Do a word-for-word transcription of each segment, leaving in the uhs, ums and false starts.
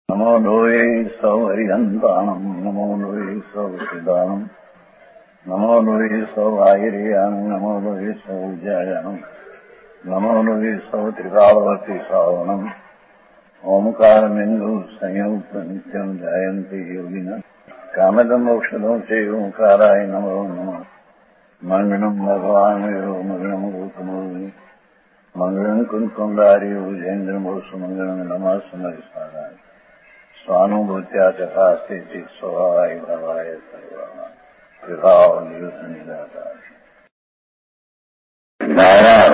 નમો લોહે સૌ હરિહંતાણમ નમો લોહે સૌ સિદાનમ નમો લોહે સૌ આયર્યાણમ નમો લોહે સૌ જયાણમ નમો લોહે સૌ ત્રિકાળવતી શ્રાવણમ ઓમકારમિંદુ સંયુક્ત નિત્યમ જાયંતિ યોગિના કામદમ ઔષધો છે ઓંકારાય નમો નમઃ મંગળમ ભગવાન વિરો મંગળમ ગૌતમોની મંગળમ કુંકુંડાર્યો જૈન્દ્રમોષ મંગળમ નમઃ સમરિસારાય સ્વાનુભૂત્યા તથા સ્થિતિ સ્વભાવાય ભાવાય સર્વા વિભાવ નિયુદ્ધ નિરાકાર ભાવાર્થ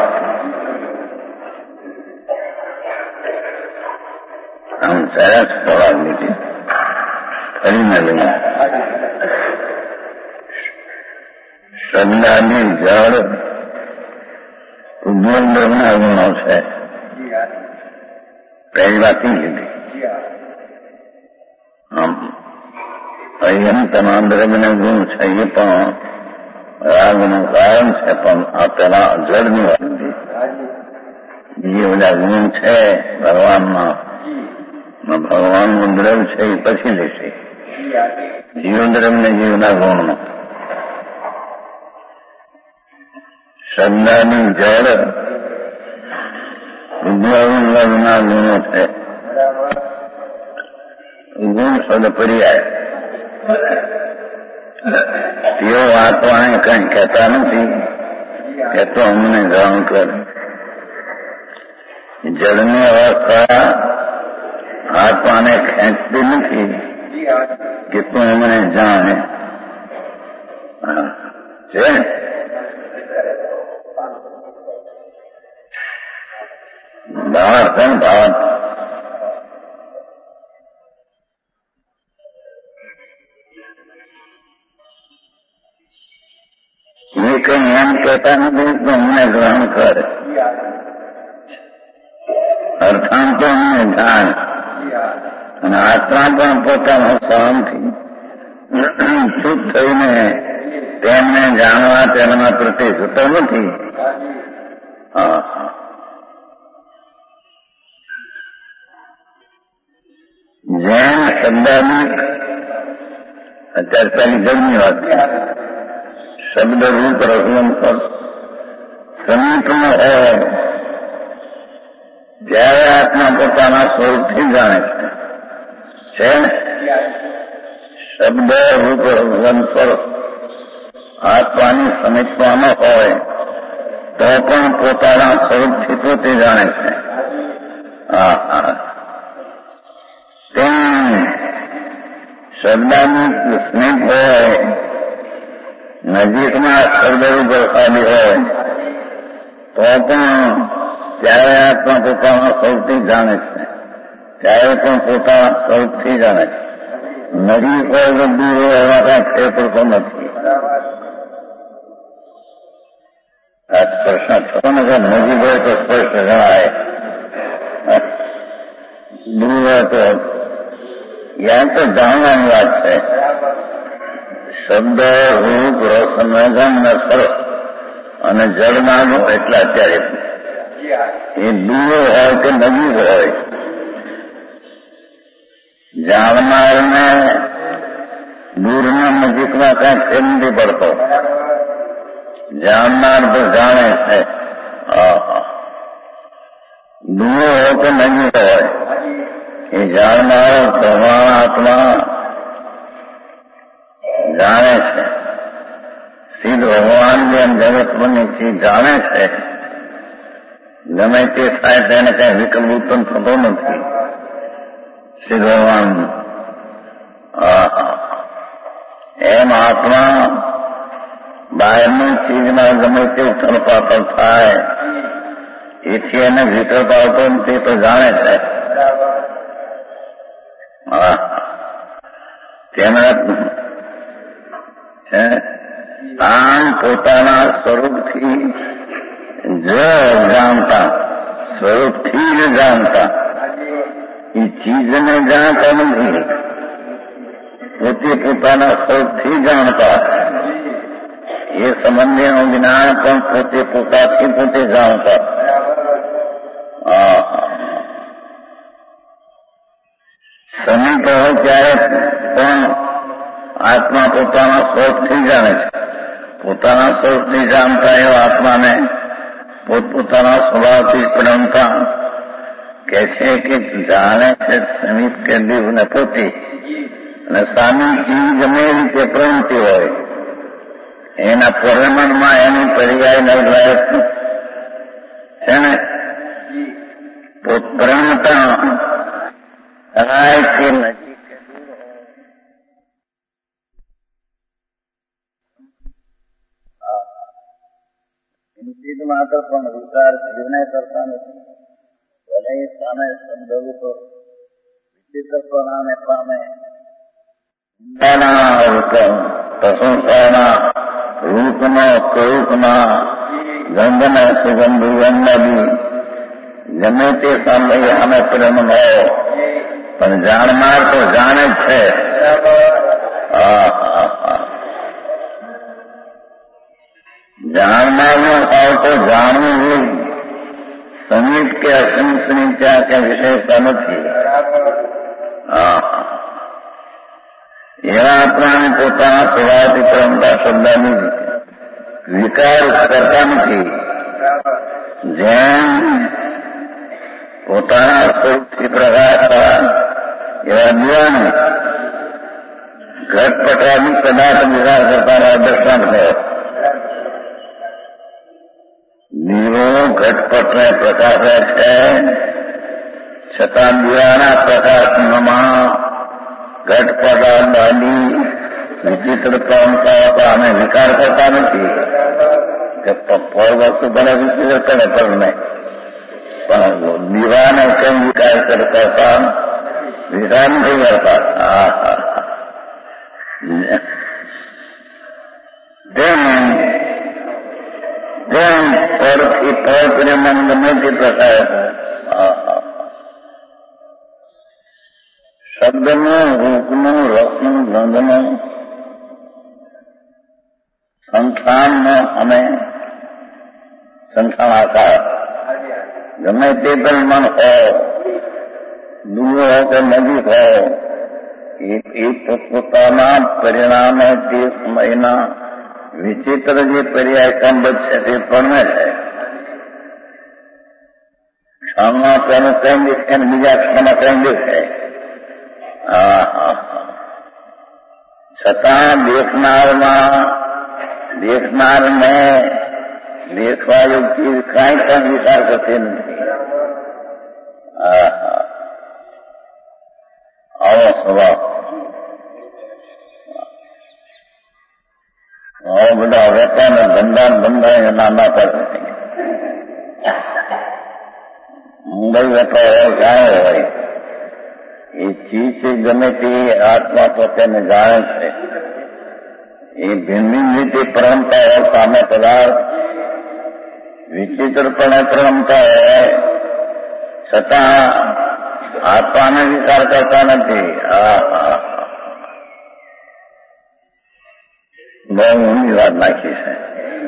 આમ સરસ સવાલ લીધી ફરી મળીને શ્રદ્ધાની જળ ઉદ્વંદના ગુણો છે પહેલી વાત લીધી આમ અહીંયા તમામ દ્રવ્યના ગુણ છે એ પણ રાગનું કારણ છે પણ આ પેલા જળની વાત લીધી બીજા બધા ગુણ છે ભગવાનના ભગવાનનું દ્રવ્ય છે એ પછી લેશે જીવદ્રવ્ય ને જીવના ગુણનો શ્રદ્ધાની જળ ઉદ્વના ગુણો છે ગુણ શબ્દ પર્યાય તેઓ આત્માને કઈ કહેતા નથી એ તો અમને જાણ કરે જળની અવસ્થા આત્માને ખેંચતી નથી કે તું અમને જાણે છે બહાર પણ ભાવ એ કઈ એમ કહેતા નથી તો અમને ગ્રહણ કરે અર્થાંત તો અમને જાણ અને આત્મા પણ પોતાના સહનથી ચૂપ થઈને તેમને જાણવા તેના પ્રત્યે જતો નથી. હા હા જેમ શબ્દાની અત્યારે પેલી જળની વાત શબ્દ રૂપ રસવન પર સમીપમાં હોય જ્યારે આત્મા પોતાના સ્વરૂપથી જાણે છે શબ્દ રૂપ રસવન પર આત્માની સમીપમાં હોય તો પણ પોતાના સ્વરૂપથી પોતે જાણે છે. હા હા તેમ શબ્દાની સ્નેહ હોય નજીકમાં શબ્દરૂપ વરસાદી હોય તો પણ ત્યારે આત્મા પોતાના સ્વરૂપથી જાણે છે ત્યારે પણ પોતાના સ્વરૂપથી જાણે છે. નજીક હોય તો દૂર હોય એવા કાંઈ ફેર પડતો નથી. આ પ્રશ્ન થતો નથી. નજીક હોય તો સ્પષ્ટ જણાય, દૂર હોય તો યા તો જાણવાની વાત છે. શબ્દ રૂપ રસ ગંધ સ્પર્શ અને જળમાં એટલા અત્યારે એ દૂર હોય કે નજીક હોય જાણનારને દૂરના નજીકમાં કાંઈ ફેર નથી પડતો. જાણનાર તો જાણે છે. દૂર હોય કે નજીક હોય એ જાણનાર ભગવાન આત્મા જાણે છે. સિદ્ધ ભગવાન જેમ જગતની ચીજ જાણે છે ગમે તે થાય તેને કઈ વિકલ્પ ઉત્પન્ન થતો નથી. સિદ્ધ ભગવાન એમ આત્મા બહારની ચીજમાં ગમે તે ઉથલ પાથલ થાય એથી એને વિકલ્પ આવતો નથી તો જાણે છે. હા તેના આમ પોતાના સ્વરૂપથી જ જાણતા સ્વરૂપથી જ જાણતા એ ચીજને જાણતા નથી. પોતે પોતાના સ્વરૂપથી જાણતા એ સંબંધીનું જ્ઞાન પણ પોતે પોતાથી પોતે જાણતા. સમીપ હોય ત્યારે પણ આત્મા પોતાના સ્વરૂપથી જાણે છે. પોતાના સ્વરૂપથી જાણતા એવા આત્માને પોતપોતાના સ્વભાવથી પ્રણમતા કે છે કે જાણે છે સમીપ કે દીવને પોતી અને સામી જીવ ગમે રીતે પ્રણતી હોય એના પરિમાણમાં એની પર્યાય ન લાયક છે ને પ્રણતા રાય કે નજીક ચિંતિત માત્ર પણ વિચાર જીવને કરતા નથી. ભલે સામે સંભવું તો વિચિત્રપણાને પામે પ્રશંસાના રૂપનો સ્વરૂપના ગંધના સુગંધ ગંધાદી ગમે તે સાંભળીએ અમે પ્રેમ ન પણ જાણનાર તો જાણે જ છે. જાણનારનો ભાવ તો જાણવું હોય. સમીપ કે અસમીપની ત્યાં કે વિશેષતા નથી. એવા આપણાને પોતાના સ્વભાવથી પરમતા શબ્દની વિકાર કરતા નથી. જેમ પોતાના સ્વરૂપથી પ્રકાશતા એવા દીવાને ઘટપટાદી પદાર્થ વિચાર કરતા દ્રષ્ટાંત થયો. દીવો ઘટપટને પ્રકાશે છે, છતાં દીવાના પ્રકાશમાં ઘટપટ આદિ વિચિત્ર પ્રવણતાઓ અમે વિકાર કરતા નથી કે ફળ વસ્તુ ભલે વિચિત્ર કરે પણ નહીં, પણ દીવાને કઈ વિકાર કરતા વિકાર નથી કરતા. તેમ તેમ પરથી પર પ્રેમન ગમે તે પ્રકારે શબ્દનું રૂપનું રસનું ગંધનું સંસ્થાનનો અમે સંસ્થાન આકાર ગમે તે પણ મન હો, દૂર હો કે નજીક હો, એ પોતપોતાના પરિણામે તે સમયના વિચિત્ર જે પર્યાય કંબત છે તે પણ છે. ક્ષણમાં તેનું કઈ દેખાય ને બીજા ક્ષણમાં કઈ દેખાય. છતાં દેખનારમાં દેખનારને દેખવા યોગ્ય કાંઈ પણ વિચાર કરતી નથી. આવો સ્વભાવ આવો બધા વેપારને ધંધા ધંધા નાના પડે. મુંબઈ વેપાર હોય ક્યાં હોય એ ચીજ ગમે તે આત્મા પોતાને જાણે છે. એ ભિન્ન રીતે પરમતા હોય, સામે પદાર્થ વિચિત્રપણે પરમતા હોય છતાં આત્માને વિચાર કરતા નથી. આ બહુ ઊંડી વાત નાખી છે.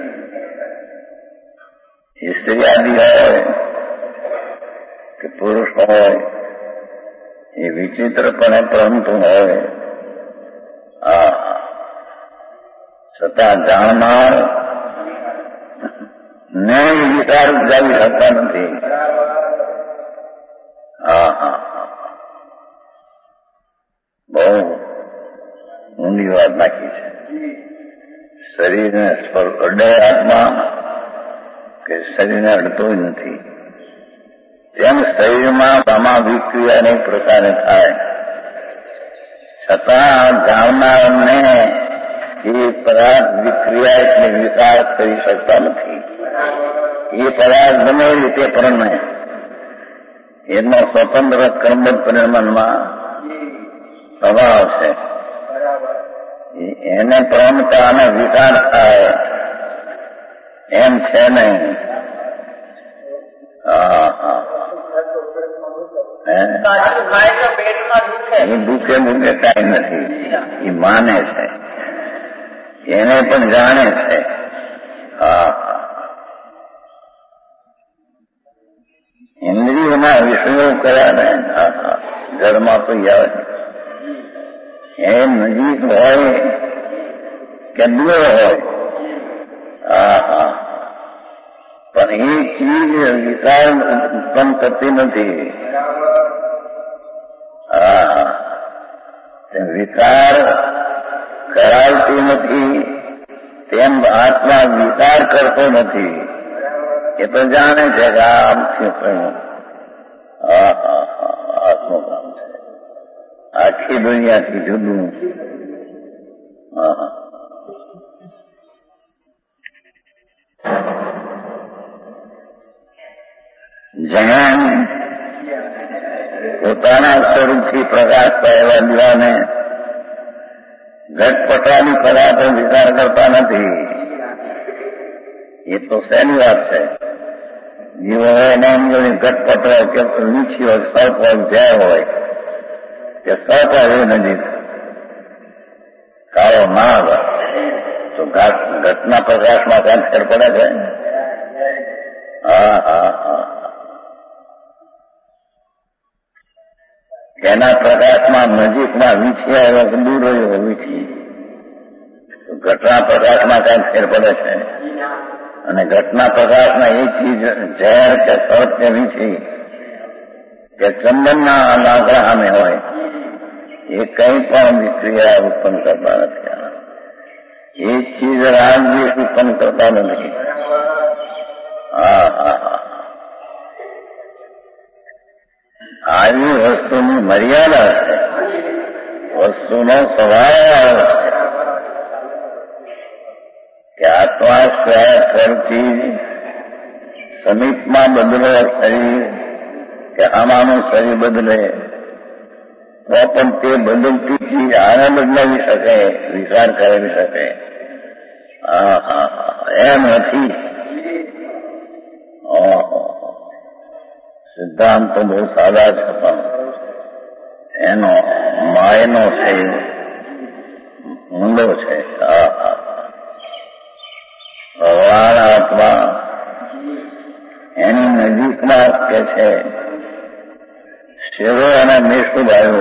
સ્ત્રી આદિ હોય કે પુરુષ હોય એ વિચિત્રપણે પરમતું હોય, આ છતાં જાણનાર ને વિચાર ઉપજાવી શકતા નથી. હા હા બહુ ઊંડી વાત નાખી છે. શરીરને અડે આત્મા કે શરીરને અડતો જ નથી. તેમ શરીરમાં સામાજિક ક્રિયા અનેક પ્રકારે થાય છતાં જાણનારને એ પદાર્થ વિક્રિયા એટલે વિકાસ કરી શકતા નથી. એ પદાર્થ ગમે રીતે પરણે એનો સ્વતંત્ર કર્મબદ્ધ પરિમાણમાં સ્વભાવ છે. એને પ્રમતા અને વિકાર થાય એમ છે નહીં. એ દુઃખે દુઃખે કાંઈ નથી. એ માને છે, એને પણ જાણે છે. હા ઇન્દ્રિયોના વિષયો કયા ને જળમાં તો આવે એ નજીક હોય કે દૂર હોય, હા હા, પણ એ ચીજ વિકાર ઉત્પન્ન કરતી નથી. હા, વિકાર કરાવતી નથી, તેમ આત્મા વિકાર કરતો નથી. એ તો જાણે છે કે આ આમ થયું. હા હા હા, આત્મનું કામ છે આખી દુનિયાથી જુદું. હા હા, જ્યાં પોતાના સ્વરૂપથી પ્રકાશતા એવા દીવાને ઘટપટાની પદાર્થો વિચાર કરતા નથી. એ તો સહેલી વાત છે. જીવો હોય એને એમ જોડે ઘટપટ હોય કે વીછી હોય, સર્પ હોય, ઝેર હોય કે સર્પ હોય નજીક કાળો નાગ, તો ઘટના પ્રકાશમાં કાંઈ ફેર પડે છે? હા હા હા, એના પ્રકાશમાં નજીકમાં વીછી આવ્યો કે દૂર રહ્યો વીછી, ઘટના પ્રકાશમાં કાંઈ ફેર પડે છે? અને ઘટના પ્રકાશમાં એક ચીજ ઝેર કે સર્પ કે વીછી કે ચંદનના લાકડા સામે હોય, એ કંઈ પણ ક્રિયા ઉત્પન્ન કરતા નથી. એ ચીજ રાજદ્વેષ ઉત્પન્ન કરતા નથી. હા હા હા, આવી વસ્તુની મર્યાદા છે, વસ્તુનો સ્વભાવ કે આત્મા સ્વયં સમીપમાં બદલે શરીર કે આમાંનું શરીર બદલે તો પણ તે બદલતી ચીજ આને બદલાવી શકે, વિચાર કરાવી શકે. હા હા હા, એમ નથી. સિદ્ધાંત તો બહુ સાદા છે, પણ એનો માયનો છે ઊંડો છે. હા હા, ભગવાન આત્મા એની નજીકમાં કે છે શેરો અને મેષુભાઈઓ,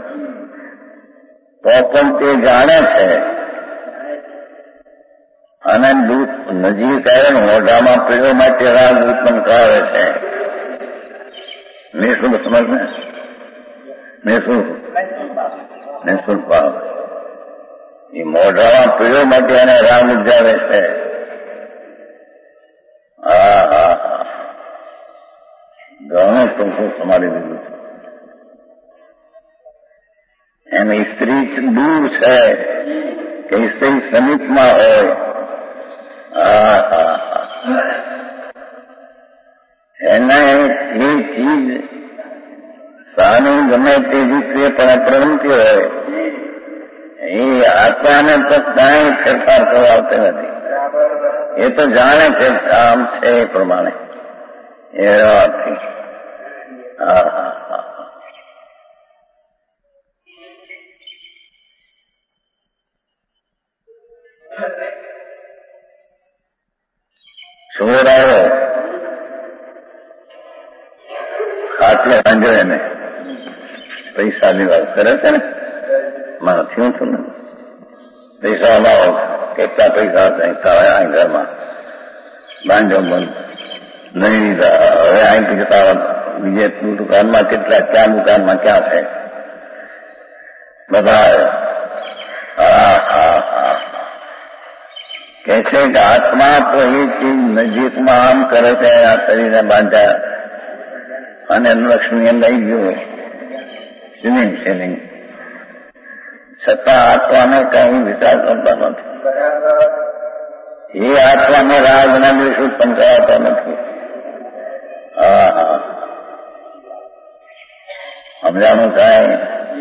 તો પણ તે જાણે છે. અને દૂધ નજીક આવે મોઢામાં પીવા માટે રાગ ઉત્પન્ન કરે છે. મેષું સમજ ને, મેષું મેષું ભાવ એ મોઢામાં પીવા માટે એને રાગ ઉજાવે છે. હા હા હા, ઘણું ટૂંકું સમાડી દીધું. એની સ્ત્રી દૂર છે કે સ્ત્રી સમીપમાં હોય. હા હા હા, એને એ ચીજ સાની ગમે તે રીતે પણ પ્રવૃત્તિ હોય, એ આત્માને તો કાંઈ ફેરફાર કરવાતી નથી. એ તો જાણે છે આમ છે એ પ્રમાણે. એ વાતથી હા હા હા, ચોર આવ્યો ખાટલે બાંધ્યો, એને પૈસાની વાત કરે છે ને, મારે થયું હતું ને, પૈસા લાવો, કેટલા પૈસા હશે તારા ઘરમાં, બાંધ્યો બંધ નહીં લીધા. હવે અહીંથી જતા બીજે દુકાનમાં કેટલા, ક્યાં દુકાનમાં ક્યાં છે બધા. હા હા હા, કે છે કે આત્મા તો એ ચીજ નજીકમાં આમ કરે છે, આ શરીરને બાંધ્યા અને લક્ષ્મીએ લઈ ગયો સિલિંગ સિલિંગ, છતાં આત્માને કઈ વિચાર કરતા નથી. એ આત્માને રાગના દ્વેષ ઉત્પન્ન કરાવતા નથી. હા હા, સમજાનું થાય.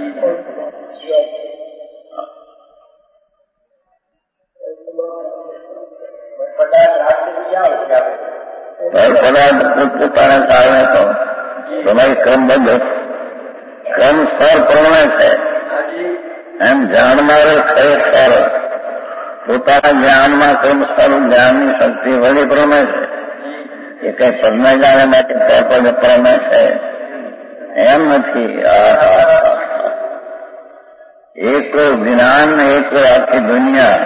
પોતપોતાના કારણે તો સમય ક્રમબદ્ધ ક્રમ સર પ્રમાણે છે. એમ જાણનારે ખરેખર પોતાના જ્ઞાનમાં ક્રમસર જ્ઞાનની શક્તિ વળી પ્રમે છે. એ કઈ પદને જાણે માટે પદ પ્રમે છે એમ નથી. એકો જ્ઞાન ને એકો આખી દુનિયા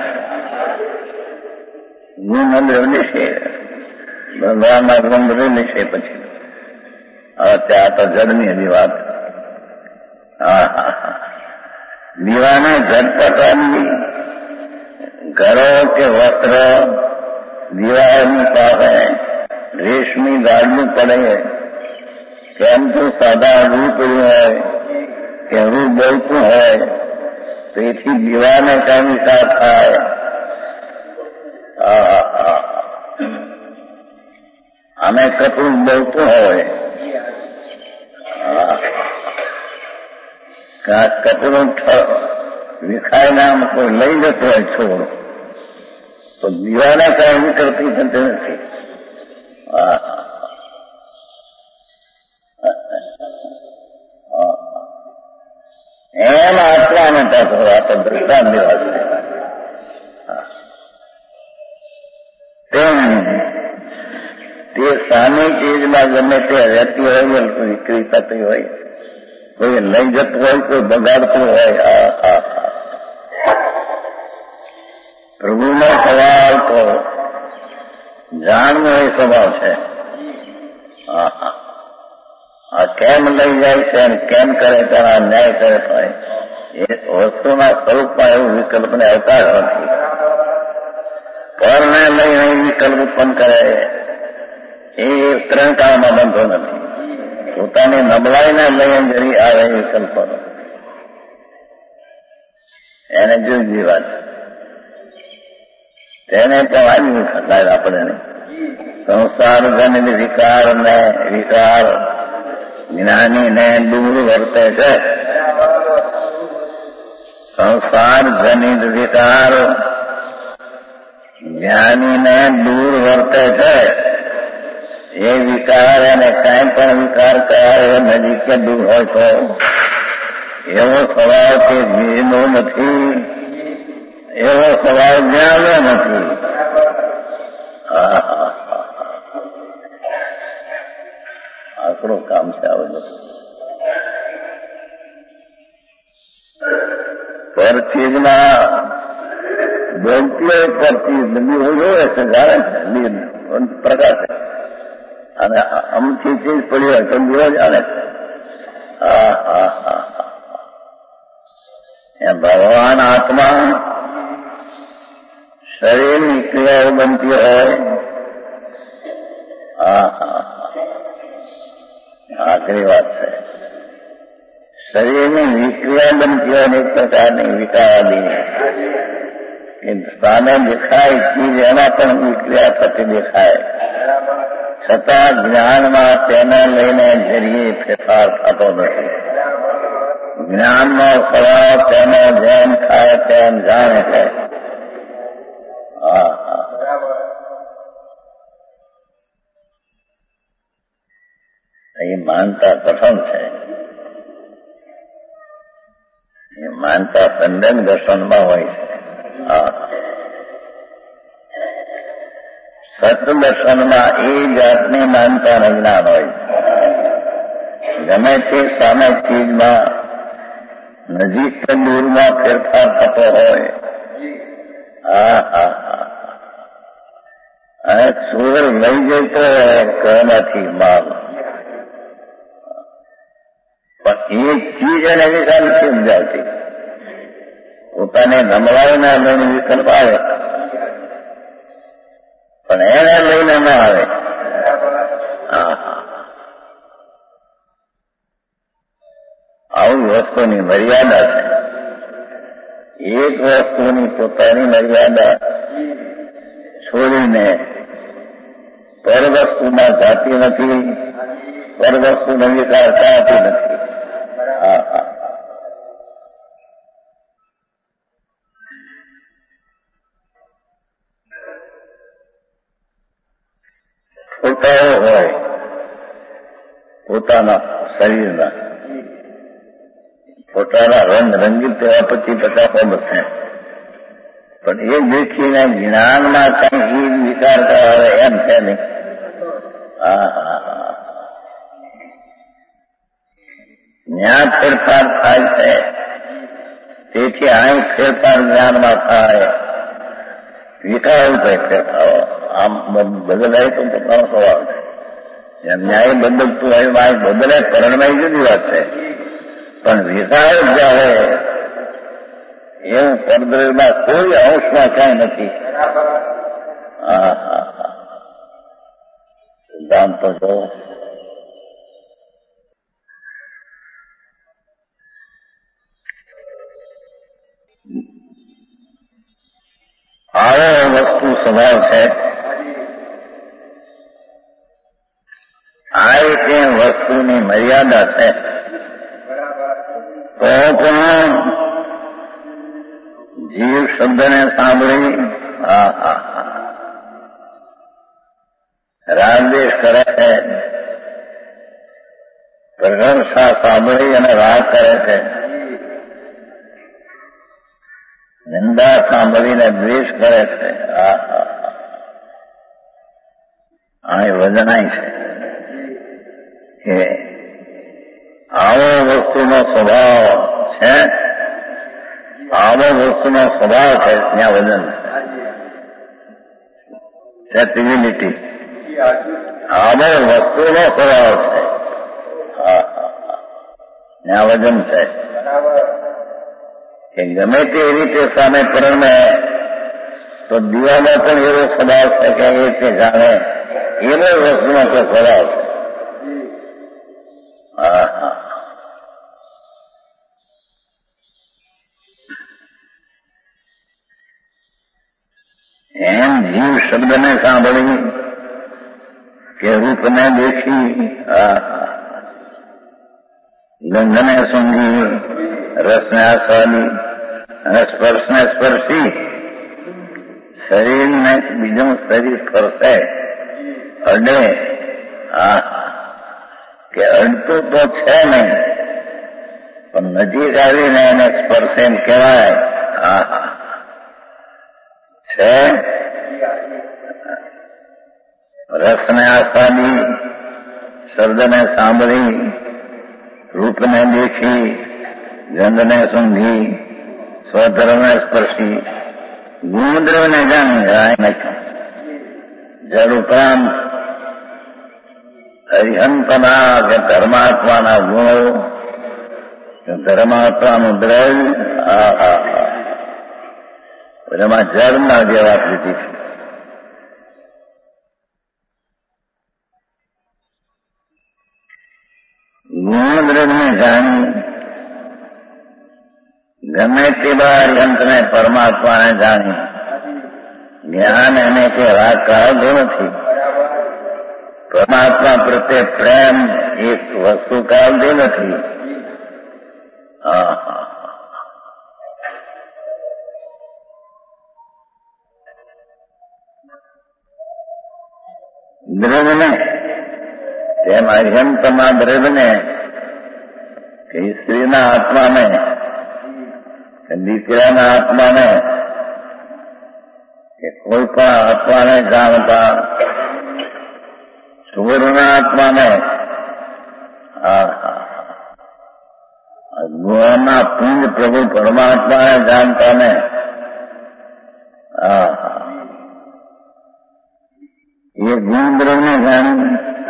ગુણ લેશે ભગવાનના ગુણ બધે લેશે. પછી હવે ત્યાં તો જડની હજી વાત. હા હા હા દીવાને ઝટપટાની ઘરો કે વસ્ત્ર દીવાની પાસે રેશમી ગાડવું પડે. કેમ તો સાદા રૂ પડ્યું હોય કે રૂ બોલતું હોય તેથી દીવાને કઈ વિચાર થાય. અને કપડું બોલતું હોય કપડું વિખાય નામ કોઈ લઈ જતો હોય છોડ તો દીવાને કઈ કરતી થતી નથી. એમ આટલાને પાછો આ તો દ્રષ્ટાંત દેવા છે. તેમ તે સાની ચીજમાં ગમે તે રહેતી હોય કોઈ વિક્રી થતી હોય કોઈ લઈ જતું હોય કોઈ બગાડતું હોય. આ પ્રભુનો સ્વભાવ તો જાણનો એ સ્વભાવ છે. આ કેમ લઈ જાય છે અને કેમ કરે છે આ ન્યાય કરે હોય એ વસ્તુના સ્વરૂપમાં એવું વિકલ્પને અવકાશ નથી. પરને લઈને વિકલ્પ ઉત્પન્ન કરે એ ત્રણ કાળમાં બંધો નથી. પોતાની નબળાઈને લઈને જરી આવે વિકલ્પો એને જુદી વાત છે. તેને પણ આવ્યું ખલાય આપણે સંસાર જન વિકાર ને વિકાર જ્ઞાનીને દૂર વર્તે છે. સંસાર જનિત વિકાર જ્ઞાનીને દૂર વર્તે છે. એ વિકાર અને કાંઈ પણ વિકાર કરાવે નજીક કે દૂર હોય તો એવો સ્વભાવ કે જીવનો નથી, એવો સ્વભાવ જ્ઞાનનો નથી. આકડું કામ છે આ બધું. પર ચીજમાં બોલતી પર ચીજ બીજું જોવે છે જાણે છે પ્રકાશ અને અમથી ચીજ પડી હોય તો બીજો જાણે છે. હા હા હા હા ભગવાન આત્મા શરીરની ક્રિયાઓ બનતી હોય. હા હા આખરી વાત છે. શરીરની વિક્રિયા બનતી હોય ને એક પ્રકારની વિકારાદીની કે સામે દેખાય ચીજ એમાં પણ વિક્રિયા થતી દેખાય છતાં જ્ઞાનમાં તેને લઈને જરીએ ફેરફાર થતો નથી. જ્ઞાનનો સ્વભાવ તેને જેમ થાય તેમ જાણે છે. હા હા એ માનતા કઠણ છે. એ માનતા સંદન દર્શનમાં હોય છે. હા સત દર્શનમાં એ જાતની માનતા જ્ઞાન હોય છે. ગમે તે સામે ચીજમાં નજીક કે દૂરમાં ફેરફાર થતો હોય. હા હા હા અને ચોર લઈ જતો હોય ઘરમાંથી માલ પણ એ ચીજ એને વિકાસ સમજાવતી પોતાને નમવાના લઈને વિકલ્પ આવે પણ એને લઈને ન આવે. આવી વસ્તુની મર્યાદા છે. એક વસ્તુની પોતાની મર્યાદા છોડીને પર વસ્તુમાં જાતી નથી, પર વસ્તુનો વિકાર થતી નથી. હા હા ફોટાઓ હોય પોતાના શરીરના પોતાના રંગ રંગીત તેવા પચીસ પચાસો બસે પણ એ દેખીને જ્ઞાનમાં કઈ એ વિચાર કરાવે એમ છે નહીં. હા હા હા જ્ઞાન ફેરફાર થાય છે તેથી અહીં ફેરફાર જ્ઞાનમાં થાય, વિકાસ થાય ફેરફારો. આમ બદલાય તો પોતાનો સ્વભાવ છે. એમ ન્યાય બદલતું હોય આ બદલે કરણમાં જુદી વાત છે, પણ વિકાસ જ્યારે એવું પરદ્રવ્યમાં કોઈ અંશમાં ક્યાંય નથી. હા હા હા સિદ્ધાંત તો જો આવો વસ્તુ સ્વભાવ છે. આ રીતે વસ્તુની મર્યાદા છે. તો પણ જીવ શબ્દને સાંભળી હા હા હા રાગદ્વેષ કરે છે, પ્રશંસા સાંભળી અને રાગ કરે છે, નિંદા સાંભળીને દ્વેષ કરે છે. હા હા આ વજનાય છે કે આવો વસ્તુનો સ્વભાવ છે, આવો વસ્તુનો સ્વભાવ છે ત્યાં વજન છે, સેટિવિલિટી આવો વસ્તુનો સ્વભાવ છે. હા ત્યાં વજન છે કે ગમે તે રીતે સામે પરણે તો દીવાનો પણ એવો સ્વભાવ છે કે એ રીતે જાણે એવો વસ્તુનો તો સ્વભાવ છે. હા હા એમ જીવ શબ્દને સાંભળી કે રૂપને દેખી, ગંધને સૂંઘી, રસને આસ્વાદી અને સ્પર્શને સ્પર્શી શરીરને બીજું શરીર સ્પર્શે અડે. હા કે અડતું તો છે નહીં પણ નજીક આવીને એને સ્પર્શે એમ કહેવાય. હા હા છે રસને આસ્વાદી, શબ્દને સાંભળી, રૂપને દેખી, ગંધને સૂંઘી, સ્વધર્મને સ્પર્શી, ગુણદ્રવ્યને જાણી જળ ઉપરાંત હરિહંતના કે ધર્માત્માના ગુણો, ધર્માત્માનું દ્રવ્ય. હા હા હા એમાં જળના જેવા લીધી છે. ગુણદ્રવ્યને જાણી ગમે તેવા હરિહંતને પરમાત્માને જાણી જ્ઞાન એને કે રાગ કરાવતો નથી. પરમાત્મા પ્રત્યે પ્રેમ એક વસ્તુ કરાવતી નથી. હા હા દ્રવ્યને તેમ અર્યંતમાં દ્રવ્યને કે સ્ત્રીના આત્માને કે દીકરાના આત્માને કે કોઈ પણ આત્માને જાણતા સુવર્ણના આત્માને હા હા ગુણના પુંજ પ્રભુ પરમાત્માને જાણતા ને હા હા એ ગુણદ્રવ્યને જાણી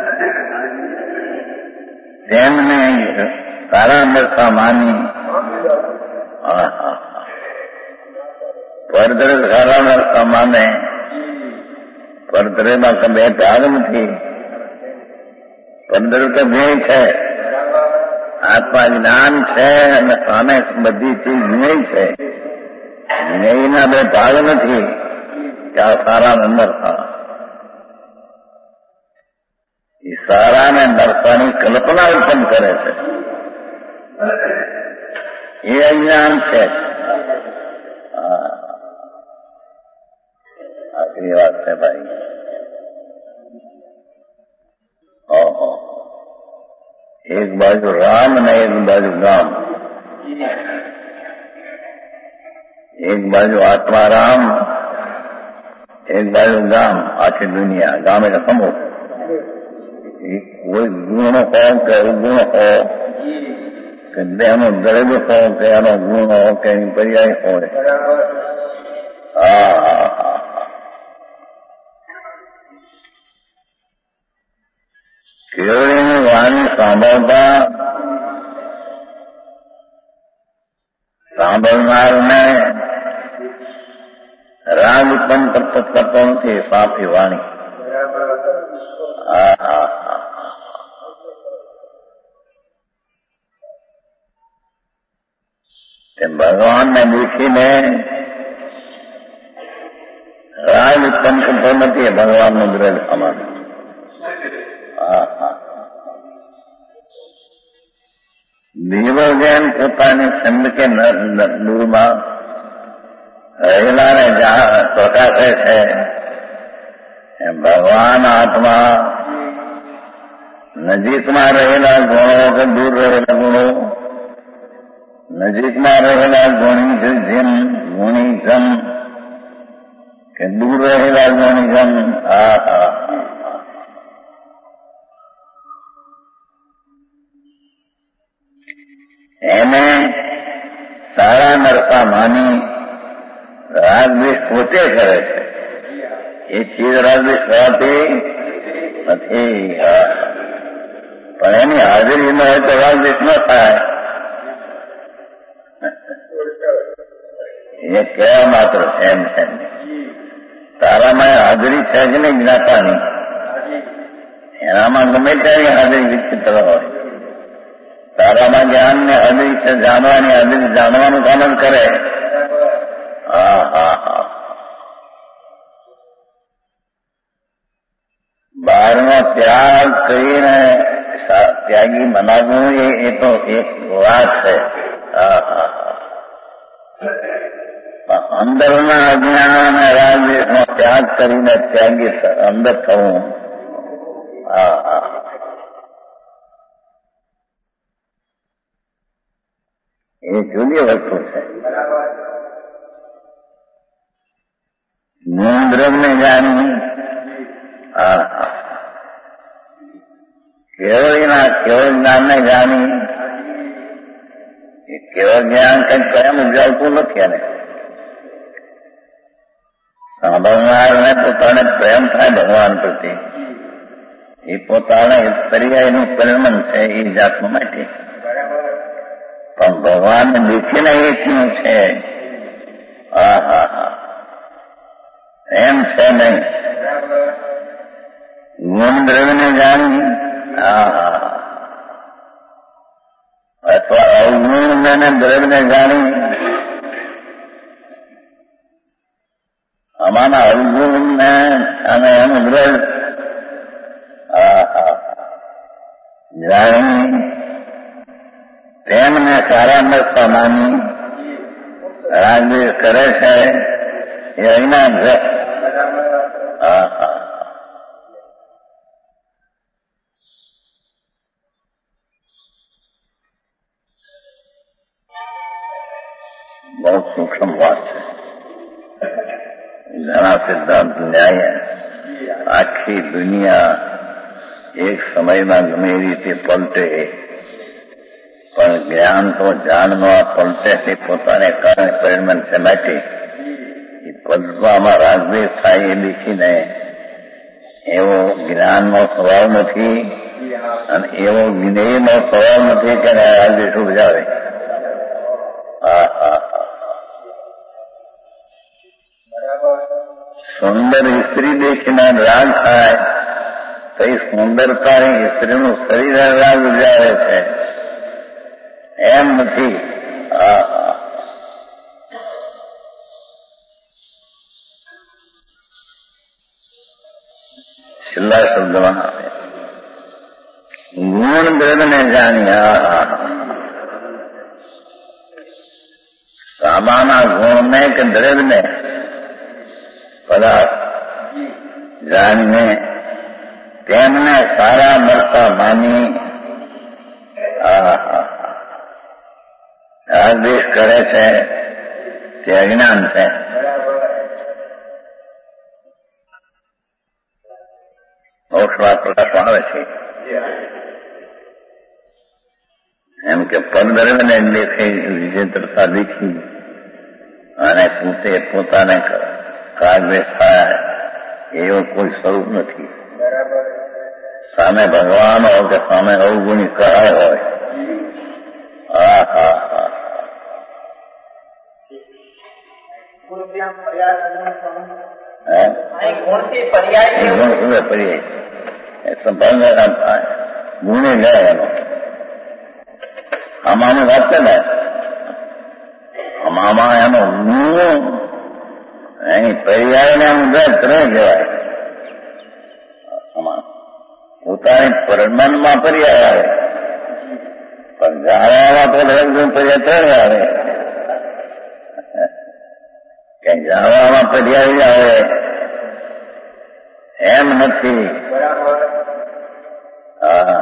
તેમને સારા નરસા માની. હા હા પરદ્રવ્ય સારા નરસા માને. પરદ્રવ્યમાં તો બે ભાગ નથી, પરદ્રવ્ય તો બે છે. આત્મા જ્ઞાન છે અને સામે બધી ચીજ જ્ઞેય છે. જ્ઞેયના બે ભાગ નથી કે આ સારા ને નરસા. એ સારા ને નરસાની કલ્પના ઉત્પન્ન કરે છે એ અજ્ઞાન છે. આખરી વાત છે ભાઈ. ઓહો એક બાજુ રામ ને એક બાજુ ગામ, એક બાજુ આત્મા રામ, એક બાજુ ગામ. આખી દુનિયા ગામ એટલે સમૂહ. કોઈ ગુણ હો કે અવગુણ હો કે તેનો દ્રવ્ય હો કે એનો ગુણ હો કે પર્યાય હોય. હા કેળવીની વાણી સાંભળતા સાંભળનારને રાગ ઉત્પન્ન કરતો નથી સાફી વાણી. હા હા હા ભગવાનને દેખીને રાગ ઉત્પન્ન કરતો નથી ભગવાનનું દ્રઢ સમાન. હા હા દેવજન પોતાની સંત કે દૂરમાં રહેલાને પ્રકાશે છે. ભગવાન આત્મા નજીકમાં રહેલા ગુણો કે દૂર રહેલા ગુણો, નજીકમાં રહેલા ગુણીજન ગુણીજન કે દૂર રહેલા ગુણીજન. હા હા એને સારા નરસા માની રાગદ્વેષ પોતે કરે છે. એ ચીજ રાગદ્વેષ હોતી નથી. પણ એની હાજરી ન હોય તો રાગદ્વેષ ન થાય. એ કહેવા માત્ર છે એમ છે. તારામાં હાજરી છે જ નહીં જ્ઞાતાની. એનામાં ગમે ત્યારે હાજરી વિચિત્ર હોય. તારામાં જ્ઞાન ને હાજરી છે, જાણવાની હાજરી, જાણવાનું કામ જ કરે. હા હા હા બહારનો ત્યાગ કરીને ત્યાગી બનાવવું એ તો એક વાત છે. હા હા અંદરના અજ્ઞાન અને રાગદ્વેષનો ત્યાગ કરીને ત્યાગી અંદર થવું. હા હા એ જુદી વસ્તુ છે. ગુણ દ્રવ્યને જાણી હા હા કેવળના કેવળ જ્ઞાનને જાણી. એ કેવળ જ્ઞાન કઈ કાયમ ઉજાવતું નથી. એને સાંભળનારને પોતાને પ્રેમ થાય ભગવાન પ્રત્યે. એ પોતાને પર્યાયનું પરિણમ છે એ જાતનું માટે. પણ ભગવાનને દેખીને એ થયું છે. હા હા હા એમ છે નહીં. ગુણ દ્રવ્યને જાણી હા હા અથવા અવગુણ અને દ્રવ્યને જાણી. આમાંના અવગુણ ને અને એનું દ્રવ્ય હા હા જાણી તેમને સારા નરસા માની રાગદ્વેષ કરે છે. એ અજ્ઞાન છે. હા હા બહુ સૂક્ષ્મ વાત છે. ઘણા સિદ્ધાંત ન્યાય આખી દુનિયા એક સમયમાં ગમે એ રીતે પલટે, પણ જ્ઞાન તો જાણવા પલટે તે પોતાને કારણે પરિણમ છે માટે એ પલટવામાં રાગદ્વેષ થાય એ દેખીને એવો જ્ઞાનનો સ્વભાવ નથી અને એવો જ્ઞેયનો સ્વભાવ નથી કે રાગદ્વેષ ઉપજાવે. હા હા સુંદર સ્ત્રી દેખીને રાગ થાય તો એ સુંદરતાની સ્ત્રીનું શરીર રાગ ઉજાવે છે એમ નથી. છેલ્લા શબ્દમાં ગુણ દ્રવ્યને જાણ્યા. સામાના ગુણને કે દ્રવ્યને પદાર્થ જાણીને તેમને સારા નરસા માની રાગદ્વેષ કરે છે તે અજ્ઞાન છે. મોક્ષમાં પ્રકાશ આવે છે. એમ કે પરદર્શને દેખાઈ વિચિત્રતા દેખી અને પોતે પોતાને રાગદ્વેષ થાય એવો કોઈ સ્વરૂપ નથી. સામે ભગવાન હોય કે સામે અવગુણી કરાય હોય. હા હા હા ગુણે જાય એનો. આમાં વાત છે ને, આમાં એનો ગુણ એની પર્યાયને અંદર ત્રણ કહેવાય. પોતાની પરમાનમાં પર્યાય આવે, પણ જાણવામાં તો એકદમ પર્યાય ત્રણ આવે. કે જાણવામાં પર્યાય આવે એમ નથી. હા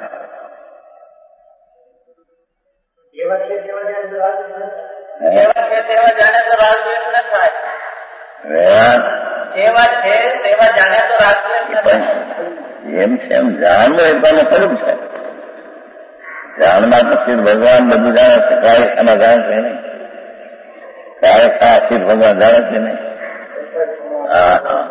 એમ છે. એમ જાણવું એ પણ ખરું છે. જાણના પછી ભગવાન બધું જાણે છે. કાય ખાના જાણે છે નહીં. કાય ખા શીર ભગવાન જાણે છે નહીં. હા હા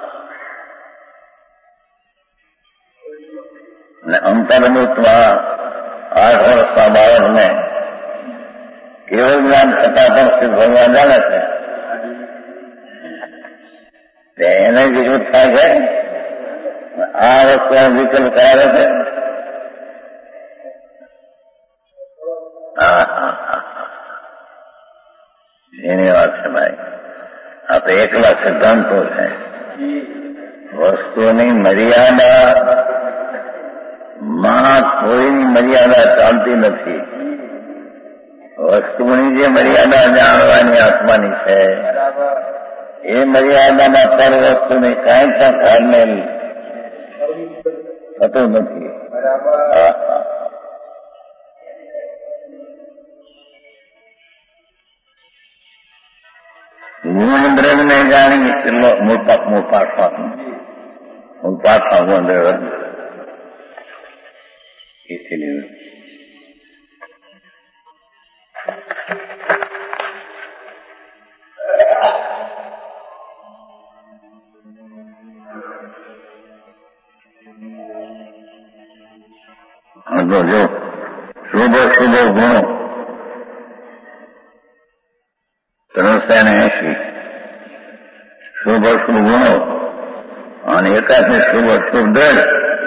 ને અંતર્મુખમાં આઠ વર્ષના બાળકને કેવું જ્ઞાન છતાં પણ શ્રી ભગવાન જાણે છે. એને બીજું થાય છે આ વસ્તુ વિકલ્પ કરે છે. હા હા હા એની વાત છે ભાઈ. આ તો એકલા સિદ્ધાંતો છે. વસ્તુની મર્યાદા માં કોઈની મર્યાદા ચાલતી નથી. વસ્તુની જે મર્યાદા જાણવાની આત્માની છે એ મર્યાદામાં પર વસ્તુની કાંઈ પણ કારણે થતું નથી. ગુણ દ્રવ્યને જાણી છેલ્લો મોટા મોટા મોટા ગુણ દ્રવ્ય इसलिए जो जो शुभ शुभ गुणो ત્રણસો ને એસી શુભ શુભ ગુણો અને એકાદે શુભ શુભ દ્રઢ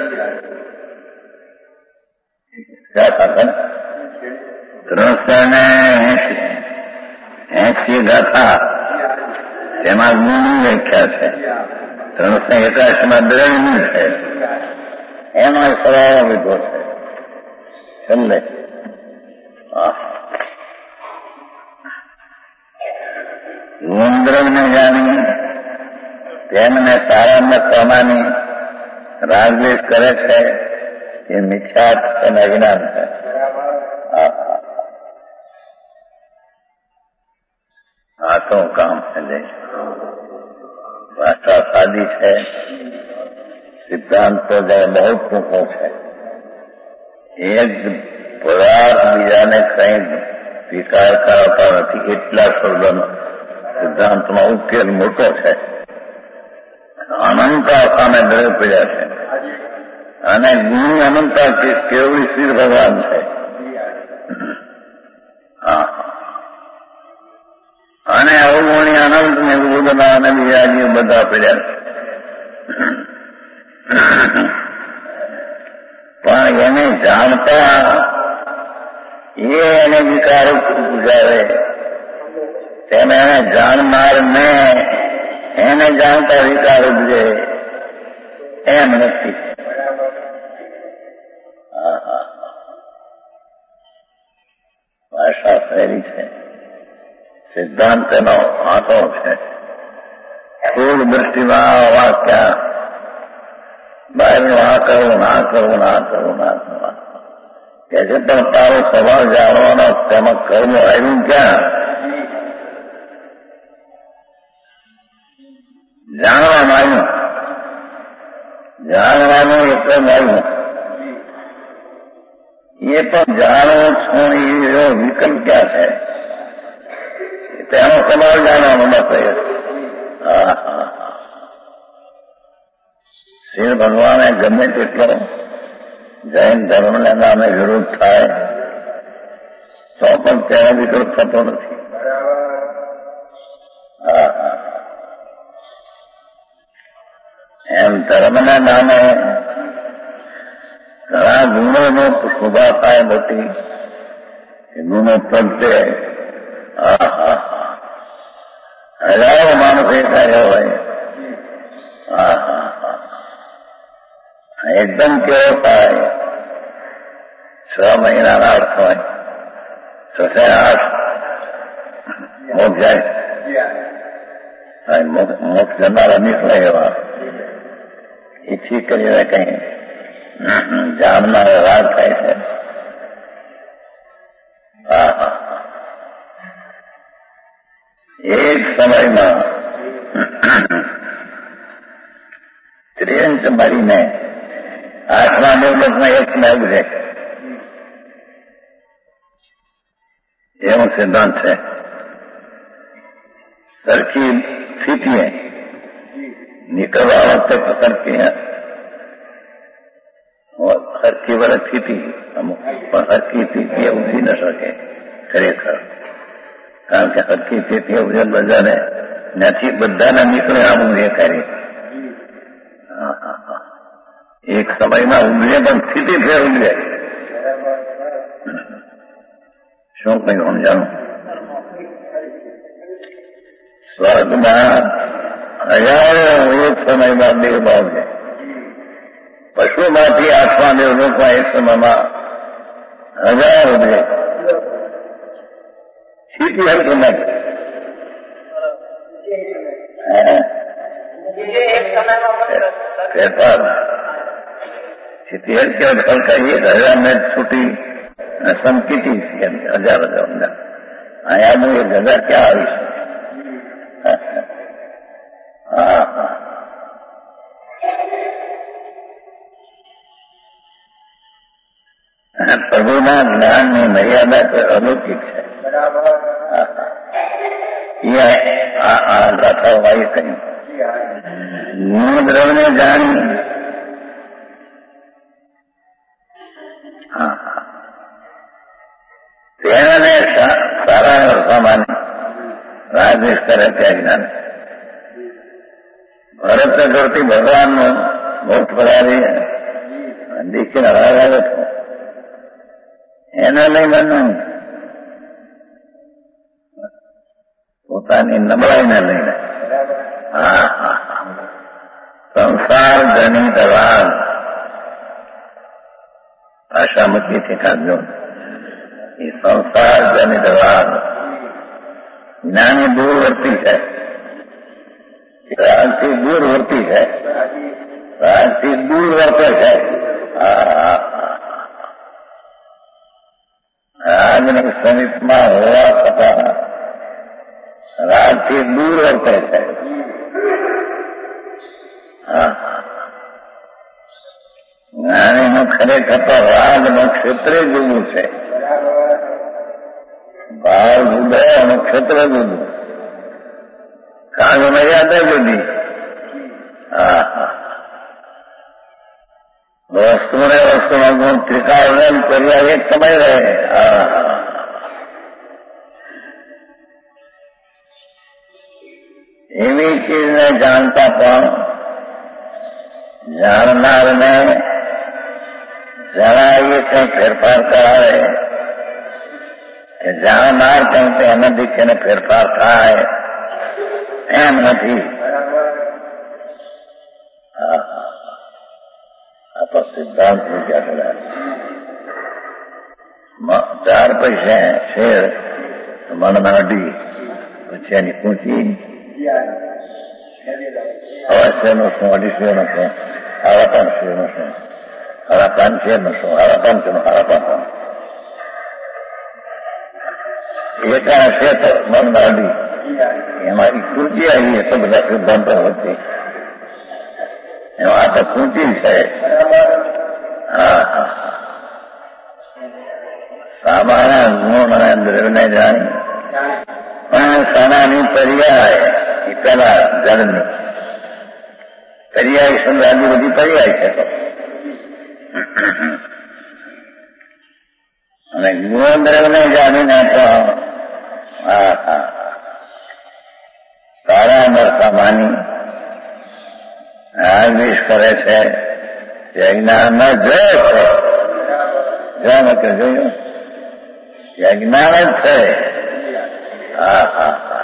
ત્રણસો ને એસી એસી ગાથા તેમાં ગુણની વ્યાખ્યા છે. ત્રણસો એકાશીમાં દ્રઢની છે. એનો સ્વભાવ લીધો છે. સમજે ગુણદ્રવ્યને જાણી તેમને સારામાં સમાની રાગદ્વેષ કરે છે એ મિથ્યાર્થ અને અજ્ઞાન છે. આ તો કામ છે. ભાષા સાદી છે. સિદ્ધાંત તો બહુ ટૂંકો છે. એક પદાર્થ બીજાને કઈ વિકાર કરાવતા નથી. એટલા શબ્દનો સિદ્ધાંતમાં ઉકેલ મોટો છે. અનંતા સામે ડરે પડ્યા છે. અને ગુણ અનંતા કેવડી શ્રી ભગવાન છે. હા અને અવગુણી અનંત ને ઉદના અને બીજાજીઓ બધા પડ્યા છે. પણ એને જાણતા એ એને વિકારો ગુજારે તેમ એને જાણનાર ને એને જાણતા વિકાર ઉપજે એમ નથી. ભાષા શૈલી છે. સિદ્ધાંતનો આંકડો છે. સ્થૂળ દ્રષ્ટિમાં વાક્ય બહારનું આ કરવું ના કરવું ના કરવું ના કરવું કે છે. પણ તારો સ્વભાવ જાણવાનો તેમાં કર્મ આવ્યું ક્યાં? જાણવાનું આવ્યું. જાણવાનું એટલે આવ્યું એ પણ જાણો છો એ વિકલ્પ ક્યાં છે? તેનો સવાલ જાણવાનો બસ. હા હા શ્રી ભગવાને ગમે તેટલો જૈન ધર્મને નામે વિરોધ થાય તો પણ તેનો વિકલ્પ થતો નથી. હા હા એમ ધર્મના નામે ઘણા ગુણોનો શોભા થાય મોટી ગુણો પ્રગટે. હા હા હજારો માણસ એ થયો હોય. હા હા હા એકદમ કેવો થાય છ મહિનાના અર્થ હોય છસે આઠ મોક્ષ જાય મોક્ષ જનારા નીકળે એવા એ ઠીક કરીને કઈ જાણનાર રાગ થાય છે. હા હા એક સમયમાં ત્રિયંચ મરીને આઠમા નિવૃત્તમાં એક સમય ઉભે એવો સિદ્ધાંત છે. સરખી સ્થિતિએ નીકળવા વખતે સરખી સરખી વડે સ્થિતિ અમુક પણ સરખી સ્થિતિએ ઉઠી ન શકે ખરેખર. કારણ કે સરખી સ્થિતિએ ઉજે બધાને નથી બધાને નીકળે આવું એ કરી એક સમયમાં ઉજે પણ સ્થિતિ ફેર ઉજે. શું કહ્યું સમજાણું? સ્વર્ગમાં હજારો એક સમયમાં દેહ ભાવ છે. પશુમાંથી આઠમા દેવલોકમાં એક સમયમાં હજારો દેહ સ્થિતિ હલકી નથી. ફેરફાર સ્થિતિ હલકી હલકા એક હજાર ને છૂટી સંકિતી છે હજાર હજાર અહીંયા એક હજાર ક્યાં આવીશ? હા હા પ્રભુના જ્ઞાનની મર્યાદા તો અલૌકિક છે. આ ગાથાઓ આવી કહ્યું ગુણદ્રવને જાણી. હા તેને સારા સામાન રાજેશ કરે ત્યાં જ્ઞાન છે. ભરત કરતી ભગવાનનો ભક્ત પધારી દીકરી હરાવ્યો હતો એને લઈ બનવું પોતાની નબળાઈને લઈને. હા હા સંસાર જનિત રાગ ભાષા મૂકી છે કાઢજો. એ સંસાર જનિત રાગ જ્ઞાની દૂરવર્તી છે. રાગથી દૂર વર્તી છે. રાગથી દૂર વર્તે છે. રાગની સમીપમાં હોવા છતાં રાગથી દૂર વર્તે છે. જ્ઞાનીનું ખરેખર તો રાગનું ક્ષેત્ર જુદું છે. ભાવ જુદો અને ક્ષેત્ર જુદું. કારણ મર્યાદા જુદી. હા હા વસ્તુને વસ્તુનો ગુણ ત્રિકાળ કર્યા એક સમય રહે. હા એવી ચીજને જાણતા પણ જાણનારને જણાવીએ કંઈ ફેરફાર કરાવે કે જાણનાર કંઈ એના દીકરીને ફેરફાર થાય એમ નથી. આ તો સિદ્ધાંત વિચાર ચાર પૈસા શેર મનમાં અઢી પછી એની પૂંચી અવશ્યનું શું અઢીસો નું શું સાડા પાંચસો નું શું સાડા પાંચસો નું શું સાડા પાંચસો નું સાડા પાંચસો એકાના છે તો મનમાં અઢી એમાં કૃતિ આવી તો બધા સિદ્ધાંતો હતી. એમાં આ તો કૃતિ છે. હા હા સામાના ગુણ અને દ્રવ્યને જાણી પણ સાનાની પર્યાય એ પેલા જળની પર્યાય શબ્દ આદિ બધી પર્યાય છે તો અને ગુણ દ્રવ્યને જાણીને તો હા હા સારા નરસા માની આદેશ કરે છે યજ્ઞાન જય છે જ્યાં કે જોયું યજ્ઞાન જ છે. હા હા હા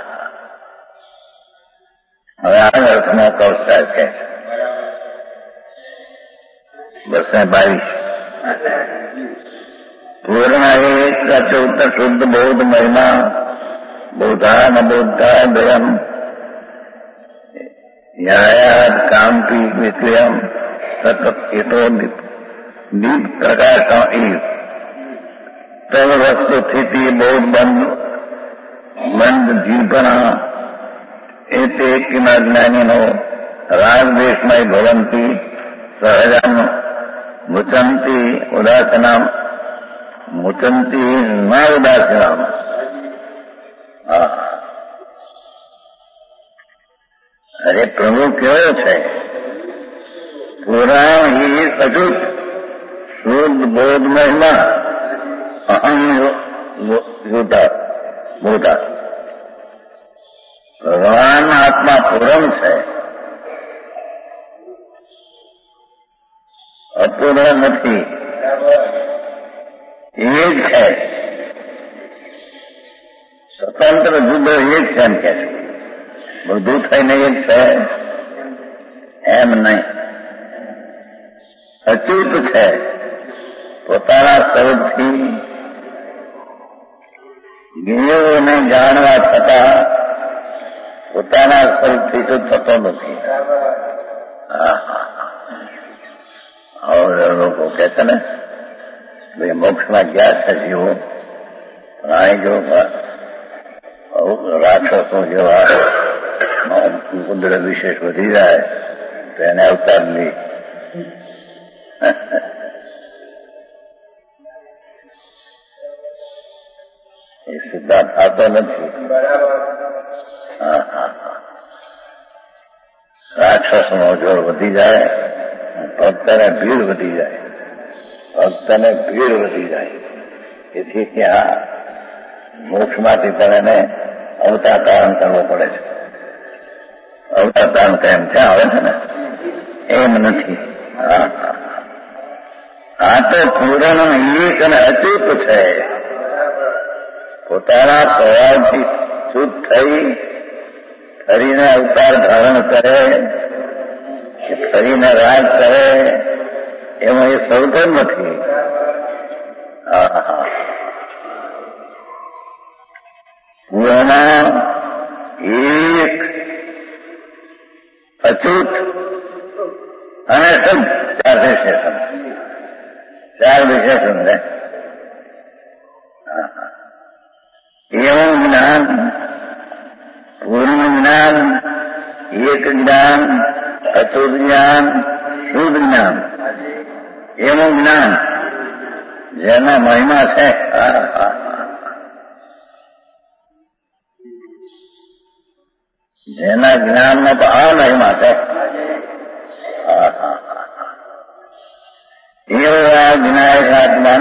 હવે આ અર્થમાં કૌશલ કે છે બસો બાવીસ પૂર્ણ એક ચૌદ શુદ્ધ બૌદ્ધ મહિમા બૌદ્ધાન બૌદ્ધા દયમ ન્યાયાદ કામપી વિક્રયમ સતત એતો દીપ પ્રકાશ ઈવ તવ વસ્તુ સ્થિતિ બૌદ્ધ બંધ બંધ જીવપણા એતે કિના જ્ઞાનીનો રાગદ્વેષમય ભવંતી સહજમ મુચંતી ઉદાસનામ મુચંતી ન ઉદાસનામ. અરે પ્રભુ કેવો છે પુરાણ હિ અજુત શુદ્ધ બોધ મહિમા અહમ યુતા બોધા ભગવાન આત્મા પૂરમ છે અપૂર્ણ નથી એ જ છે સ્વતંત્ર જુદો એ જ છે એમ કે છે બધું થઈને એ જ છે એમ નહીં અચૂત છે પોતાના સ્વરૂપથી જ્ઞેયોને જાણવા છતાં પોતાના સ્વરૂપથી તો થતો નથી. હવે લોકો કે છે ને ભાઈ મોક્ષમાં ગયા છે જીવો પણ અહીં જો રાક્ષસો જેવા કુદરત વિશેષ વધી જાય તો એને અવતાર લે. એ સિદ્ધાંત થતો નથી. રાક્ષસનો જોર વધી જાય ભક્તને ભીડ વધી જાય ભક્તને ભીડ વધી જાય તેથી ત્યાં મોક્ષમાંથી પણ એને અવતાર ધારણ કરવો પડે છે. અવતાર ધારણ કેમ ક્યાં આવે છે ને એમ નથી. આ તો પૂર્ણ એક અને અચૂત છે. પોતાના સ્વભાવથી શુદ્ધ થઈ ફરીને અવતાર ધારણ કરે કે ફરીને રાજ કરે એમાં એ સૌતો નથી. પૂર્ણ એક અચૂત અને શુદ્ધ ચાર વિશેષણ ચાર વિશેષણ ને એવું જ્ઞાન પૂર્ણ જ્ઞાન એક જ્ઞાન અચૂત જ્ઞાન શુદ્ધ જ્ઞાન એવું જ્ઞાન જેના મહિમા છે જેના જ્ઞાનનો તો આ મહિમા છે એવો આ વિનાયક આત્મા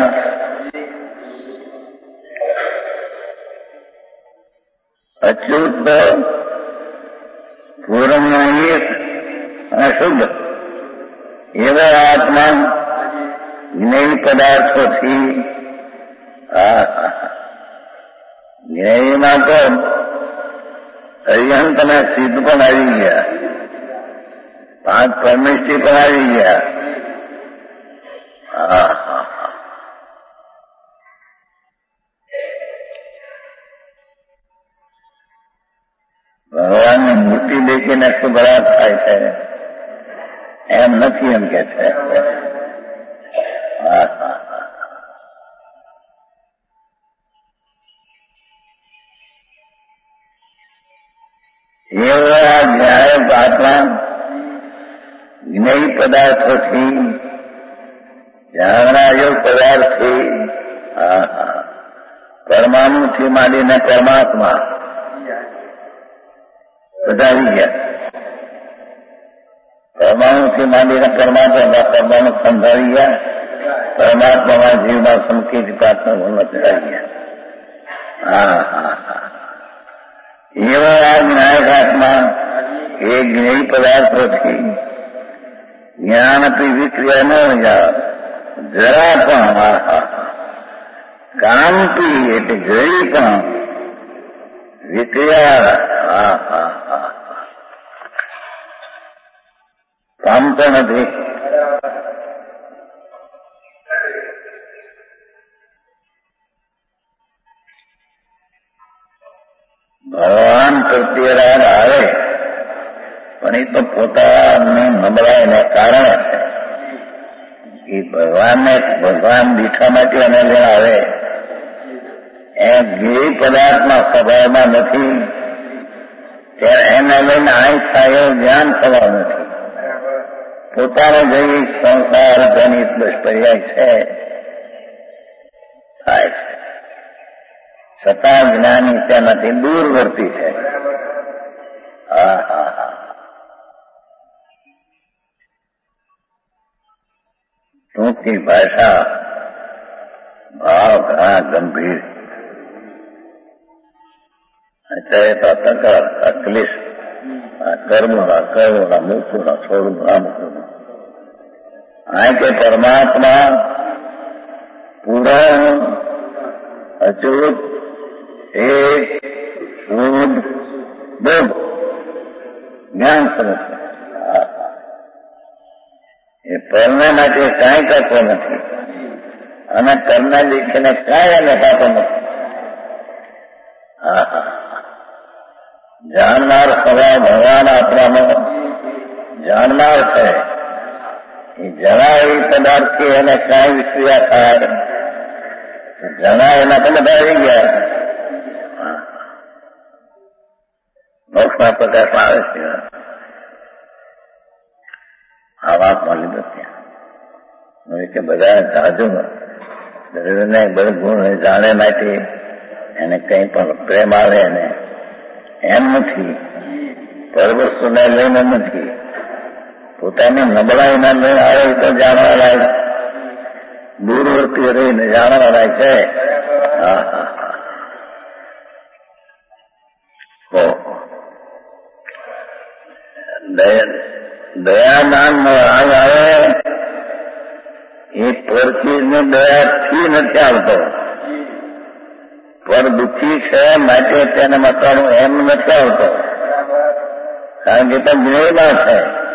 અચ્યુત પૂર્ણ એક અને શુદ્ધ એવો આત્મા જ્ઞેય પદાર્થોથી જ્ઞેયમાં તો અરિહંત અને સિદ્ધ પણ આવી ગયા પાંચ પરમિષ્ટિ પણ આવી ગયા. ભગવાનની મૂર્તિ દેખીને શું બરાબર થાય છે એમ નથી એમ કે છે. એવા જ્ઞાયક આત્મા જ્ઞેય પદાર્થોથી જાણનાર પદાર્થથી પરમાણુથી માંડીને પરમાત્મા બધા આવી ગયા. પરમાણુથી માંડીને પરમાત્મા પરમાણુ સંભાળી ગયા. પરમાત્મામાં જીવમાં સંકેત પ્રાર્થના ઉન્નત થઈ ગયા. હા હા હા એવો આ જ્ઞાયક આત્મા એ જ્ઞેય પદાર્થોથી જ્ઞાનથી વિક્રિયા ન જાય જરા પણ. હા હા કાંતિ એટલે જરી પણ વિક્રિયા હા હા હા પામતો નથી. ભગવાન પ્રત્યે રાગ આવે પણ એ તો પોતાની નબળાઈને કારણે છે. એ ભગવાનને ભગવાન દીઠા માટે એને લઈને આવે એ જે પદાર્થમાં સ્વભાવમાં નથી ત્યારે એને લઈને આય થાય એવું જ્ઞાન સ્વભાવ નથી. પોતાને જેવી સંસાર જનિત દુષ્પર્યાય છે થાય છે છતાં જ્ઞાની તેનાથી દૂરવર્તી છે. હા હા હા ટૂંકી ભાષા ભાવ ઘણા ગંભીર. અત્યારે તો તકર તકલીફ આ કર્મોના કર્મોના મૂકુના છોડું આ મૂકું આ કે પરમાત્મા પૂરણ અચૂક એક શુદ્ધ બુદ્ધ જ્ઞાન સમજ એ પરને માટે કાંઈ કરતો નથી અને કરને લીધીને કાંઈ એને ખાતો નથી. હા હા જાણનાર સ્વભાવ ભગવાન આપણાનો જાણનાર છે. એ જણાવેલી પદાર્થથી એને કાંઈ વિક્રિયા થાય જણાવેલા તો બધા આવી ગયા. મોક્ષના પ્રકાશમાં આવે છે આ વાત મળી નથી કે બધા સાધુ ને બધું ગુણ જાણે માટે એને કંઈ પણ પ્રેમ આવે ને એમ નથી. પરવસ્તુને લઈને નથી પોતાની નબળાઈના લઈને આવે તો જાણવા લાયક દૂરવર્તી રહીને જાણવા લાયક છે. હા હા દયાદાન નો રાગ આવે એ પરચીજને દયાથી નથી આવતો. પર દુઃખી છે માટે તેને મટાડવું એમ નથી આવતો કારણ કે તે જ્ઞેયમાં છે.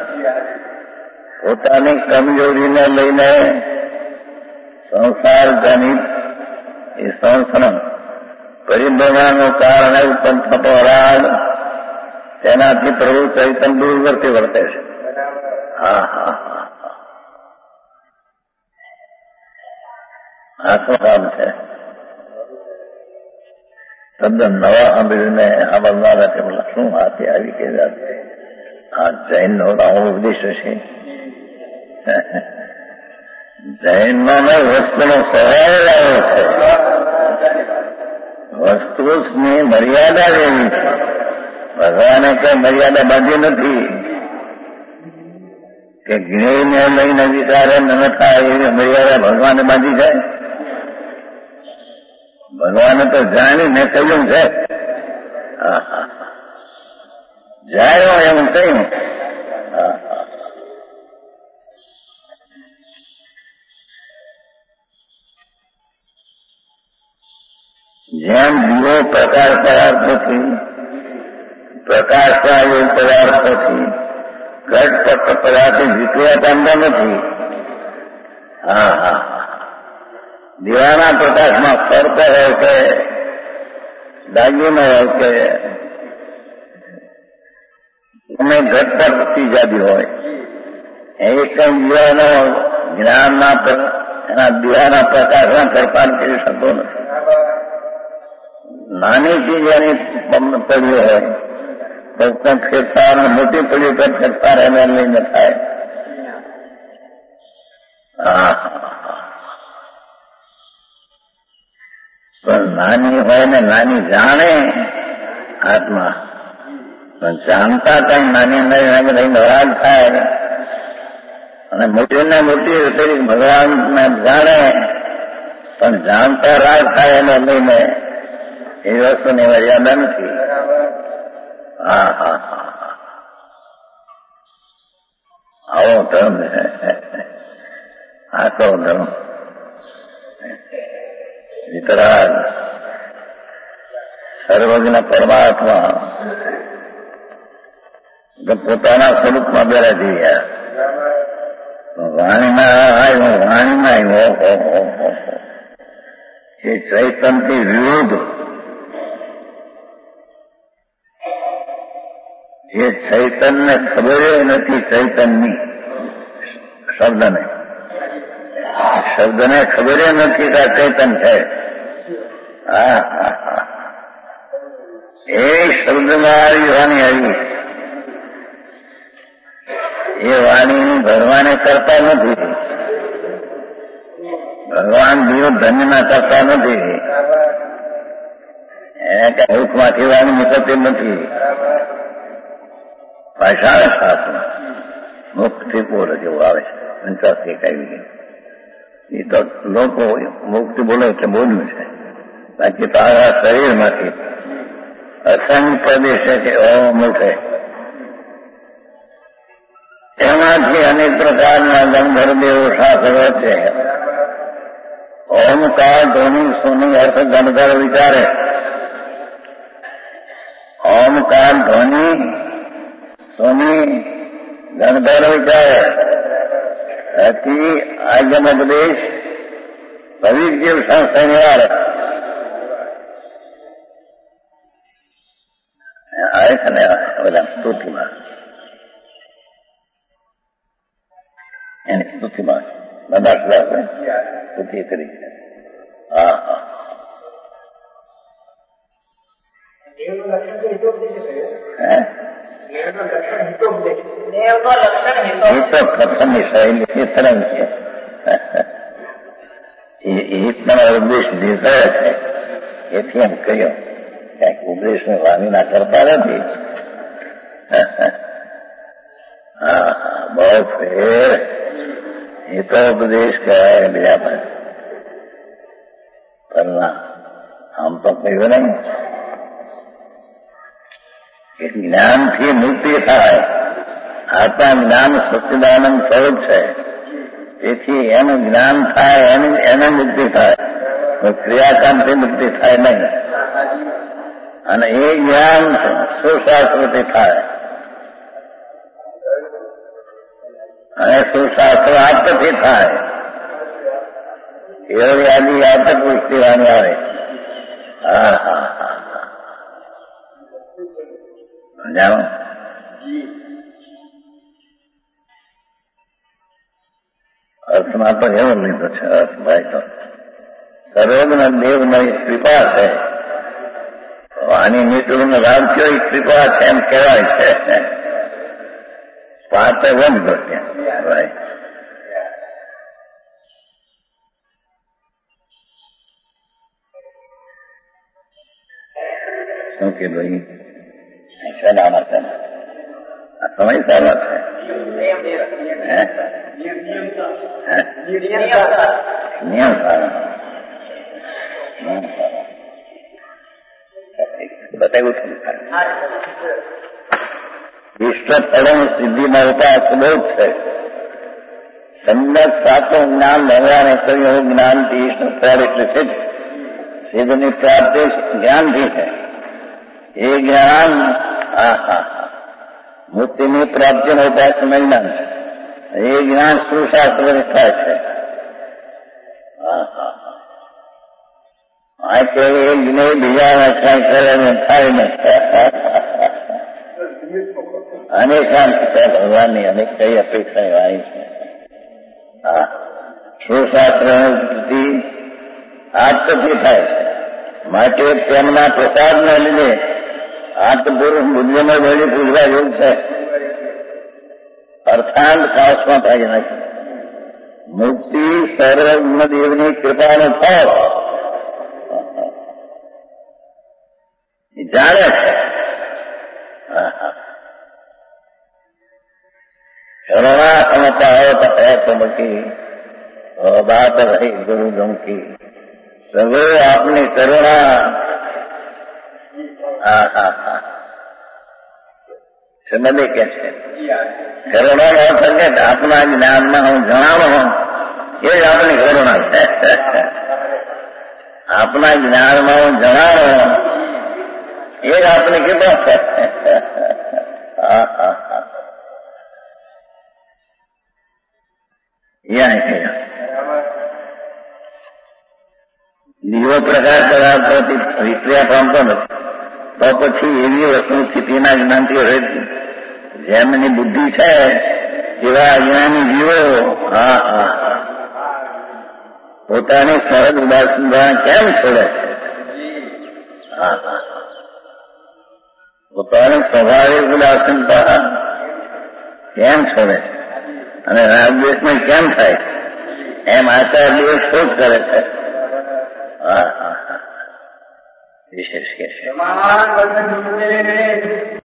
પોતાની કમજોરીને લઈને સંસાર જનિત એ સંસરણ પરિભ્રમણનું કારણે ઉત્પન્ન થતો રાગ તેનાથી પ્રભુ ચૈતન્ય દૂરવર્તી વર્તે છે. હા હા હા આ તો કામ છે. તદ્દન નવા સાંભળીને સાંભળનારા કે બોલા શું હાથે આવી કે આ જૈન નો રાવણ ઉપદેશ છે. જૈનનો વસ્તુનો સ્વભાવ આવ્યો છે. વસ્તુની મર્યાદા એવી છે. ભગવાને કઈ મર્યાદા બાંધી નથી કે જ્ઞેયને લઈને વિચારે ન થાય એવી મર્યાદા ભગવાને બાંધી જાય. ભગવાને તો જાણીને કહ્યું છે. જાણ્યો એમ કહ્યું. જેમ દીવો પ્રકાશ પદાર્થોથી પ્રકાશતા એ પદાર્થોથી ઘટપટ પદાર્થ વિક્રિયા પામતા નથી. હા હા દીવાના પ્રકાશમાં ફરતો હોય કે દાગીનો હોય કે અમે ઘટપટ ચીજાદી હોય એ કઈ દીવાનો જ્ઞાનના એના દીવાના પ્રકાશમાં ફેરફાર કરી શકતો નથી. નાની ચીજ એની પડ્યું હોય તો ફેરફાર મોટી પડ્યું તો ફેરફાર એને લઈને થાય. હા પણ નાની હોય ને નાની જાણે આત્મા, પણ જાણતા કઈ નાની નહીં નારાજ થાય અને મોટી ને મોટી પેલી ભગવાનને જાણે પણ જાણતા રાગ થાય એને લઈને એ વસ્તુની મર્યાદા નથી. હા હા હા આવો ધર્મ છે, આટલો ધર્મ વિતરાગ સર્વજ્ઞ પરમાત્મા પોતાના સ્વરૂપમાં બેરાજી ગયા. વાણીમાં આવ્યો વાણીમાં આવ્યો એ ચૈતનથી વિરુદ્ધ, એ ચૈતનને ખબર નથી. ચૈતનની શબ્દને શબ્દને ખબર નથી કે આ ચૈતન છે. હા હા હા એ શબ્દમાં આવી વાણી આવી, એ વાણીની ભગવાને કરતા નથી. ભગવાન જીવ ધન્યના કરતા નથી. એને કઈ મુખમાંથી વાણી નીકળતી નથી. ભાષા શાસ્ત્ર મુક્તિ બોલે જેવું આવે છે. પંચાસી કઈ ગઈ એ તો લોકો મુક્તિ બોલે એટલે બોલ્યું છે. બાકી તો આ શરીરમાંથી અસંખ્ય પ્રદેશ છે ઓમ ઉઠે, એમાંથી અનેક પ્રકારના ગંધર્વદેવો શાસ્ત્રો છે. ઓમકાર ધ્વનિ સોની અર્થ ગંધર્વ વિચારે. ઓમકાર ધ્વનિ સોની ગંધર્વ વિચારે. અતિ આગમ ઉપદેશ પવિત્ર જીવ સંસ્થાનિવાર આવે છે ને બધા સ્તુતિમાં, એની સ્તુતિમાં બધા સ્તુતિ કરી. હા હા પ્રથમની શૈલી એ તરંગ છે. હિતના ઉપદેશ દીધા છે એથી એમ કહ્યું ક્યાંક ઉપદેશને વાણીના કરતા નથી. હા હા બહુ ફેર હિતો ઉપદેશ કહેવાય બીજા પર કરના આમ તો કહ્યું નહીં કે જ્ઞાનથી મુક્તિ થાય. આત્મા જ્ઞાન સચ્ચિદાનંદ સ્વરૂપ છે, તેથી એનું જ્ઞાન થાય એની એને મુક્તિ થાય, ક્રિયાકાંડથી મુક્તિ થાય નહીં. અને એ જ્ઞાન સુશાસ્ત્રથી થાય અને સુશાસ્ત્ર આત્મથી થાય. એવી આદિ આત્મ પુષ્ટિ વાણી આવે. હા હા હા જાણો અર્થમાં તો એવો લીધો છે. અર્થ ભાઈ તો સર્વજ્ઞ દેવની કૃપા છે. વાણી નીકળું રાવત્યો એ કૃપા છે એમ કહેવાય છે. પાતે વંદો ત્યાં ભાઈ શું કીધું છે ને આમાં છે આ સમય સારો છે. નિયમ સારો બતાવ્યું ઈષ્ટ પરમ સિદ્ધિમાં ઉપાસ બહુ જ છે. સમ્યક સાચું જ્ઞાન ભગવાને કહ્યું એવું જ્ઞાનથી ઈષ્ટ ફળ એટલે છે. સિદ્ધની પ્રાપ્તિ જ્ઞાનથી છે. એ જ્ઞાન હા હા મુક્તિની પ્રાપ્તિનો ઉપાસ જ્ઞાન છે. એ જ્ઞાન સુશાસ્ત્ર થાય છે. હા હા આ કે એક જ્ઞ બીજા વ્યાખ્યાન કરે ને થાય ને અનેકાંત છે. ભગવાનની અનેક કઈ અપેક્ષા વાળી છે. હા સુશાસ્ત્રથી આત્મથી થાય છે. માટે તેમના પ્રસાદને લીધે આત્મપુરુષ બુદ્ધિનો બધી પૂજવા યોગ છે. અર્થાંત કાશમાં થાય નથી. મુક્તિ સર્વજ્ઞ દેવની કૃપાનો ફળ જાણે છે. કરુણા સમતાવત હૈ તુમકી બાત રહી ગુરુ ગમકી. પ્રભુ આપની કરુણા. હા હા હા સમજે કે છે કરુણા નો અર્થ કે આપના જ્ઞાનમાં હું જણાવો એ જ આપની કરુણા છે. આપના જ્ઞાનમાં હું જણાવો એ જ આપની કૃપા છે. હા હા હા દીવો પ્રકાશ પદાર્થોથી વિક્રિયા પામતો નથી તો પછી એવી વસ્તુ સ્થિતિના જ્ઞાનથી રહે. જેમની બુદ્ધિ છે જેવા અજ્ઞાની જીવો હા હા પોતાની સહજ ઉદાસીનતા કેમ છોડે છે? હા હા પોતાની સ્વાભાવિક ઉદાસીનતા કેમ છોડે છે અને રાગદ્વેષમાં કેમ થાય છે એમ આચાર્ય શોધ કરે છે. હા હા હા વિશેષ કે છે.